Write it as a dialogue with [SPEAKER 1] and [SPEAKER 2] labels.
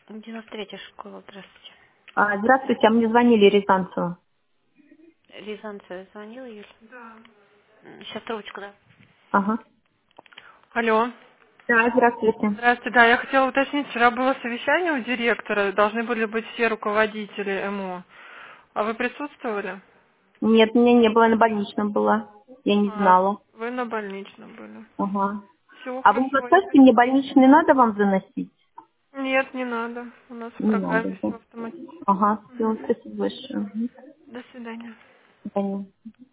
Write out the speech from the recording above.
[SPEAKER 1] 93-я школа, здравствуйте.
[SPEAKER 2] Здравствуйте, а мне звонили Рязанцева.
[SPEAKER 1] Рязанцева звонила, Юль? Сейчас трубочку, да.
[SPEAKER 2] Ага.
[SPEAKER 3] Алло.
[SPEAKER 2] Да, здравствуйте.
[SPEAKER 3] Здравствуйте. Да, я хотела уточнить, вчера было совещание у директора, должны были быть все руководители МО. А вы присутствовали?
[SPEAKER 2] Нет, меня не было, на больничном была. Я не
[SPEAKER 3] А,
[SPEAKER 2] знала.
[SPEAKER 3] вы на больничном были.
[SPEAKER 2] Ага.
[SPEAKER 3] Все
[SPEAKER 2] А вы не
[SPEAKER 3] хорошо.
[SPEAKER 2] подскажете, мне больничный надо вам заносить?
[SPEAKER 3] Нет, не надо. У нас в
[SPEAKER 2] Не надо,
[SPEAKER 3] программе
[SPEAKER 2] да?
[SPEAKER 3] все автоматически.
[SPEAKER 2] Ага, все,
[SPEAKER 3] Мгм.
[SPEAKER 2] спасибо большое. Мгм.
[SPEAKER 3] До свидания.
[SPEAKER 2] До свидания.